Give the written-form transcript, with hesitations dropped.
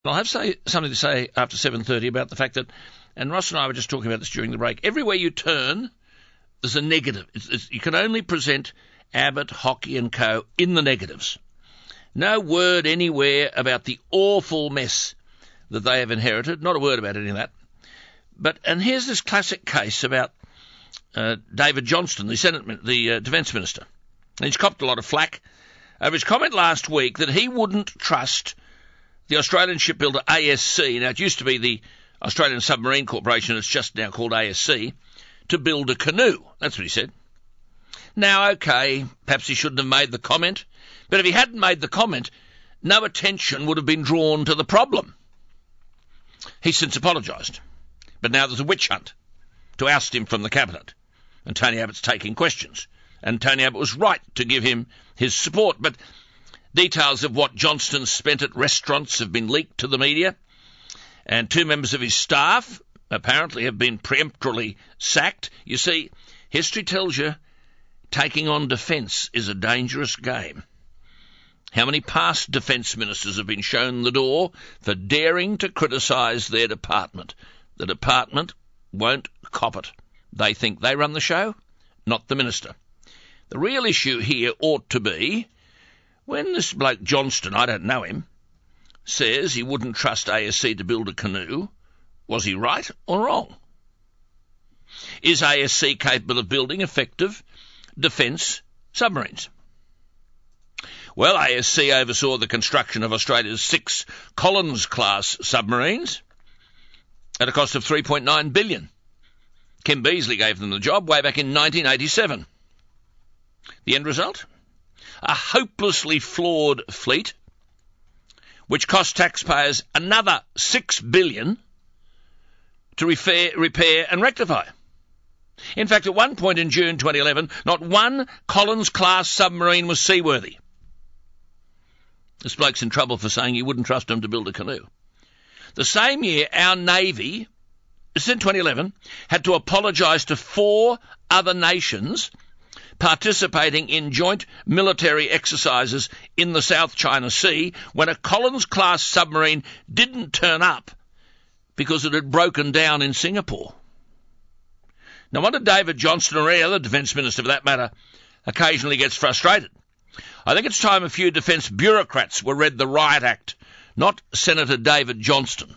I'll have something to say after 7:30 about the fact that, and Ross and I were just talking about this during the break, everywhere you turn, there's a negative. You can only present Abbott, Hockey and Co. in the negatives. No word anywhere about the awful mess that they have inherited. Not a word about any of that. And here's this classic case about David Johnston, the Defence Minister. And he's copped a lot of flack over his comment last week that he wouldn't trust the Australian shipbuilder ASC, now it used to be the Australian Submarine Corporation, it's just now called ASC, to build a canoe. That's what he said. Now, OK, perhaps he shouldn't have made the comment, but if he hadn't made the comment, no attention would have been drawn to the problem. He's since apologised, but now there's a witch hunt to oust him from the cabinet, and Tony Abbott's taking questions. And Tony Abbott was right to give him his support, but details of what Johnston spent at restaurants have been leaked to the media, and 2 members of his staff apparently have been preemptorily sacked. You see, history tells you taking on defence is a dangerous game. How many past defence ministers have been shown the door for daring to criticise their department? The department won't cop it. They think they run the show, not the minister. The real issue here ought to be, when this bloke Johnston, I don't know him, says he wouldn't trust ASC to build a canoe, was he right or wrong? Is ASC capable of building effective defence submarines? Well, ASC oversaw the construction of Australia's 6 Collins-class submarines at a cost of $3.9 billion. Kim Beazley gave them the job way back in 1987. The end result? A hopelessly flawed fleet, which cost taxpayers another $6 billion to repair and rectify. In fact, at one point in June 2011, not one Collins-class submarine was seaworthy. This bloke's in trouble for saying he wouldn't trust him to build a canoe. The same year, our Navy, this is in 2011, had to apologise to 4 other nations participating in joint military exercises in the South China Sea when a Collins-class submarine didn't turn up because it had broken down in Singapore. No wonder David Johnston, or any other defence minister for that matter, occasionally gets frustrated. I think it's time a few defence bureaucrats were read the Riot Act, not Senator David Johnston.